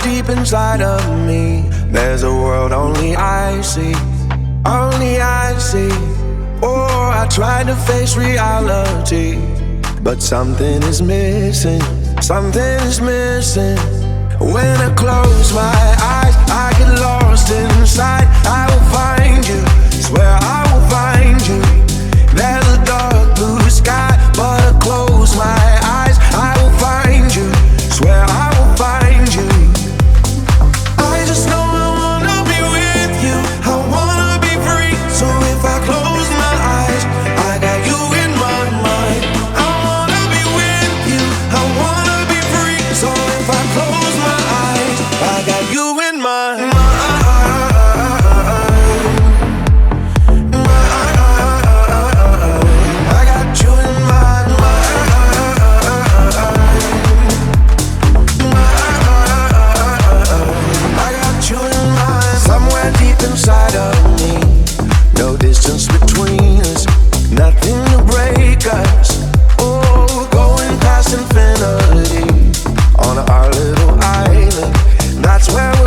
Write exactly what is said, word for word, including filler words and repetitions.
deep inside of me, there's a world only I see, only I see. Oh, I tried to face reality, but something is missing, something is missing. When I close my eyes, I get lost inside. I will find you, swear I will find you. There's a dark blue sky, but I close my eyes, I will find you, swear I will find you. I just know I wanna be with you, I wanna be free. So if I close my eyes, I got you in my mind. I wanna be with you, I wanna be free. So if I close my eyes, I got you in my mind. Inside of me, no distance between us, nothing to break us. Oh, going past infinity on our little island, that's where we